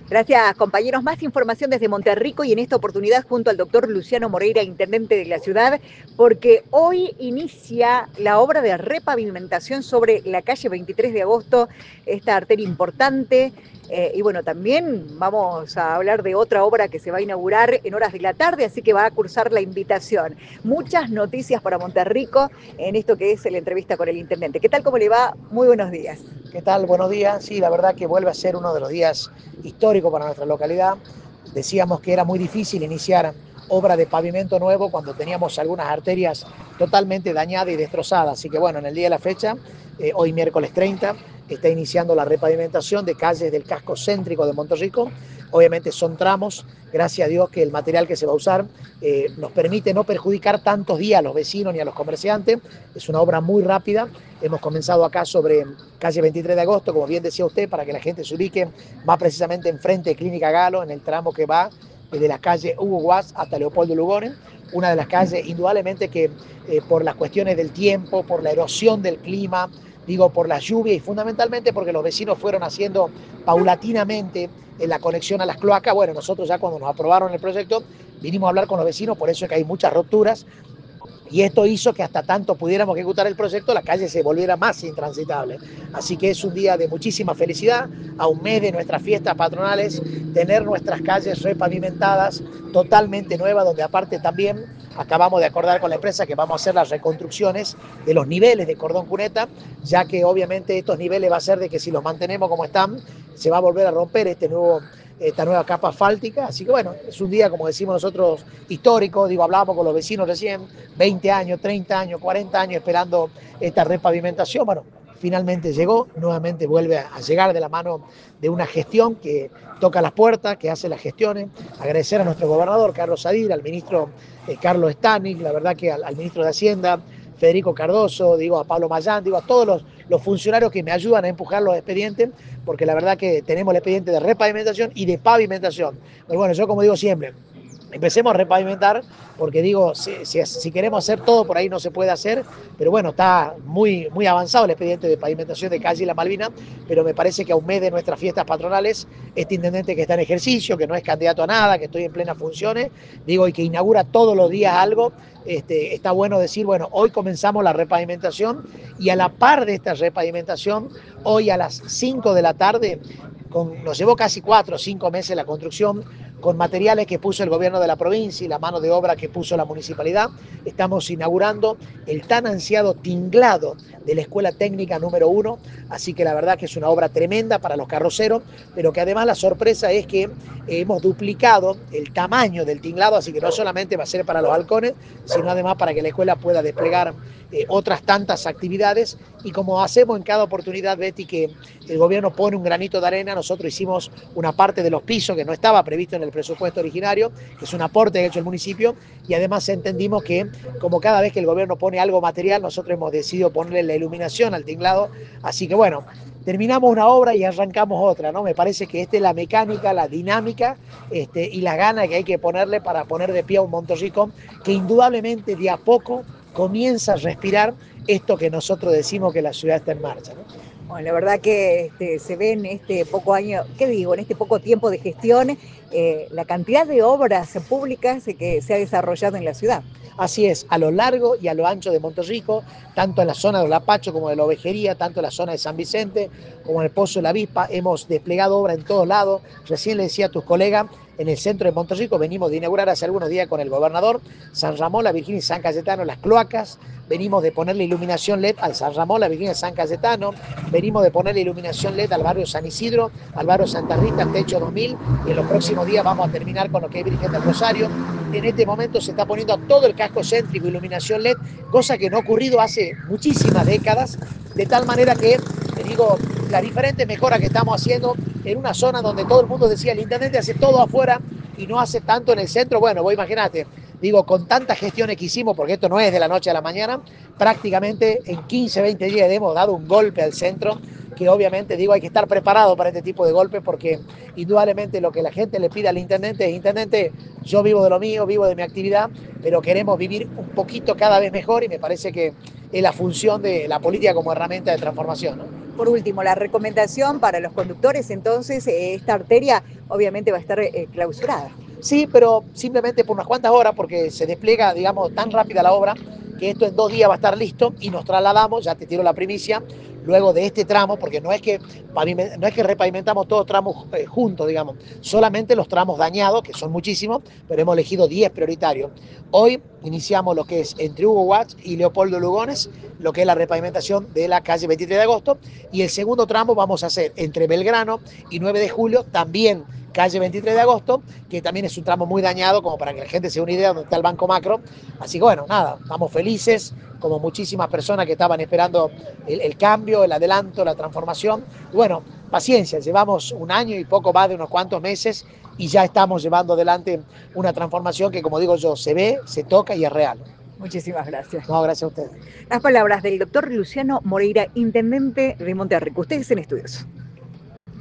Gracias, compañeros. Más información desde Monterrico y en esta oportunidad junto al doctor Luciano Moreira, intendente de la ciudad, porque hoy inicia la obra de repavimentación sobre la calle 23 de agosto, esta arteria importante. Y bueno, también vamos a hablar de otra obra que se va a inaugurar en horas de la tarde, así que va a cursar la invitación. Muchas noticias para Monterrico en esto que es la entrevista con el intendente. ¿Qué tal? ¿Cómo le va? Muy buenos días. ¿Qué tal? Buenos días. Sí, la verdad que vuelve a ser uno de los días históricos para nuestra localidad. Decíamos que era muy difícil iniciar obra de pavimento nuevo cuando teníamos algunas arterias totalmente dañadas y destrozadas. Así que bueno, en el día de la fecha, hoy miércoles 30, está iniciando la repavimentación de calles del casco céntrico de Monterrico. Obviamente son tramos, gracias a Dios que el material que se va a usar nos permite no perjudicar tantos días a los vecinos ni a los comerciantes. Es una obra muy rápida. Hemos comenzado acá sobre calle 23 de agosto, como bien decía usted, para que la gente se ubique, más precisamente enfrente de Clínica Galo, en el tramo que va desde la calle Hugo Guas hasta Leopoldo Lugones, una de las calles indudablemente que por las cuestiones del tiempo, por la erosión del clima, digo por la lluvia y fundamentalmente porque los vecinos fueron haciendo paulatinamente en la conexión a las cloacas. Bueno, nosotros ya cuando nos aprobaron el proyecto vinimos a hablar con los vecinos, por eso es que hay muchas rupturas. Y esto hizo que hasta tanto pudiéramos ejecutar el proyecto, la calle se volviera más intransitable. Así que es un día de muchísima felicidad, a un mes de nuestras fiestas patronales, tener nuestras calles repavimentadas, totalmente nuevas, donde aparte también acabamos de acordar con la empresa que vamos a hacer las reconstrucciones de los niveles de cordón cuneta, ya que obviamente estos niveles va a ser de que si los mantenemos como están, se va a volver a romper esta nueva capa asfáltica. Así que bueno, es un día, como decimos nosotros, histórico. Digo, hablábamos con los vecinos recién, 20 años, 30 años, 40 años esperando esta repavimentación. Bueno, finalmente llegó, nuevamente vuelve a llegar de la mano de una gestión que toca las puertas, que hace las gestiones. Agradecer a nuestro gobernador, Carlos Sadir, al ministro Carlos Stanik, la verdad que al ministro de Hacienda, Federico Cardoso, digo, a Pablo Mayán, digo, a todos los funcionarios que me ayudan a empujar los expedientes, porque la verdad que tenemos el expediente de repavimentación y de pavimentación. Pero bueno, yo como digo siempre, empecemos a repavimentar, porque digo, si queremos hacer todo, por ahí no se puede hacer, pero bueno, está muy avanzado el expediente de pavimentación de calle La Malvina, pero me parece que a un mes de nuestras fiestas patronales, este intendente que está en ejercicio, que no es candidato a nada, que estoy en plenas funciones, digo, y que inaugura todos los días algo, está bueno decir, bueno, hoy comenzamos la repavimentación y a la par de esta repavimentación, hoy a las 5 de la tarde, nos llevó casi 4 o 5 meses la construcción, con materiales que puso el gobierno de la provincia y la mano de obra que puso la municipalidad. Estamos inaugurando el tan ansiado tinglado de la Escuela Técnica número 1, así que la verdad que es una obra tremenda para los carroceros, pero que además la sorpresa es que hemos duplicado el tamaño del tinglado, así que no solamente va a ser para los halcones, sino además para que la escuela pueda desplegar otras tantas actividades. Y como hacemos en cada oportunidad, Betty, que el gobierno pone un granito de arena, nosotros hicimos una parte de los pisos que no estaba previsto en el presupuesto originario, que es un aporte que ha hecho el municipio, y además entendimos que como cada vez que el gobierno pone algo material, nosotros hemos decidido ponerle la iluminación al tinglado. Así que bueno, terminamos una obra y arrancamos otra, ¿no? Me parece que esta es la mecánica, la dinámica y la gana que hay que ponerle para poner de pie a un Monterrico que indudablemente de a poco comienza a respirar esto que nosotros decimos que la ciudad está en marcha, ¿no? Bueno, la verdad que se ve en este poco año, ¿qué digo? En este poco tiempo de gestión, la cantidad de obras públicas que se ha desarrollado en la ciudad. Así es, a lo largo y a lo ancho de Monterrico, tanto en la zona de Olapacho como de la Ovejería, tanto en la zona de San Vicente como en el Pozo de la Avispa, hemos desplegado obra en todos lados. Recién le decía a tus colegas, en el centro de Monterrico venimos de inaugurar hace algunos días con el gobernador San Ramón, la Virginia y San Cayetano, las cloacas. Venimos de ponerle iluminación LED al San Ramón, la Virginia y San Cayetano. Venimos de ponerle iluminación LED al barrio San Isidro, al barrio Santa Rita, al Techo 2000. Y en los próximos días vamos a terminar con lo que es Virgen del Rosario. En este momento se está poniendo a todo el casco céntrico iluminación LED, cosa que no ha ocurrido hace muchísimas décadas, de tal manera que, te digo, las diferentes mejoras que estamos haciendo en una zona donde todo el mundo decía, el intendente hace todo afuera y no hace tanto en el centro. Bueno, vos imagínate, digo, con tantas gestiones que hicimos, porque esto no es de la noche a la mañana, prácticamente en 15, 20 días hemos dado un golpe al centro, que obviamente, digo, hay que estar preparado para este tipo de golpes, porque indudablemente lo que la gente le pide al intendente es, intendente, yo vivo de lo mío, vivo de mi actividad, pero queremos vivir un poquito cada vez mejor y me parece que es la función de la política como herramienta de transformación, ¿no? Por último, la recomendación para los conductores, entonces, esta arteria obviamente va a estar clausurada. Sí, pero simplemente por unas cuantas horas, porque se despliega, digamos, tan rápida la obra, que esto en 2 días va a estar listo y nos trasladamos, ya te tiro la primicia, luego de este tramo, porque no es que repavimentamos todos tramos juntos, digamos, solamente los tramos dañados, que son muchísimos, pero hemos elegido 10 prioritarios. Hoy iniciamos lo que es entre Hugo Watts y Leopoldo Lugones, lo que es la repavimentación de la calle 23 de agosto, y el segundo tramo vamos a hacer entre Belgrano y 9 de julio, también calle 23 de agosto, que también es un tramo muy dañado, como para que la gente se dé una idea de dónde está el Banco Macro. Así que bueno, nada, estamos felices, como muchísimas personas que estaban esperando el cambio, el adelanto, la transformación. Y bueno, paciencia, llevamos un año y poco más de unos cuantos meses y ya estamos llevando adelante una transformación que, como digo yo, se ve, se toca y es real. Muchísimas gracias. No, gracias a ustedes. Las palabras del doctor Luciano Moreira, intendente de Monterrico. Ustedes en estudios.